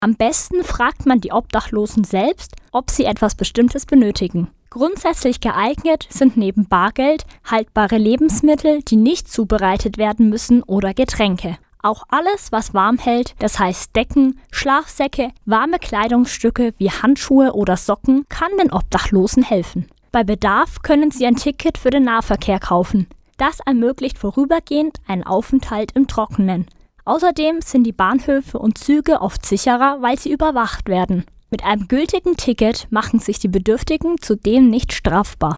Am besten fragt man die Obdachlosen selbst, ob sie etwas Bestimmtes benötigen. Grundsätzlich geeignet sind neben Bargeld haltbare Lebensmittel, die nicht zubereitet werden müssen, oder Getränke. Auch alles, was warm hält, das heißt Decken, Schlafsäcke, warme Kleidungsstücke wie Handschuhe oder Socken, kann den Obdachlosen helfen. Bei Bedarf können sie ein Ticket für den Nahverkehr kaufen. Das ermöglicht vorübergehend einen Aufenthalt im Trockenen. Außerdem sind die Bahnhöfe und Züge oft sicherer, weil sie überwacht werden. Mit einem gültigen Ticket machen sich die Bedürftigen zudem nicht strafbar.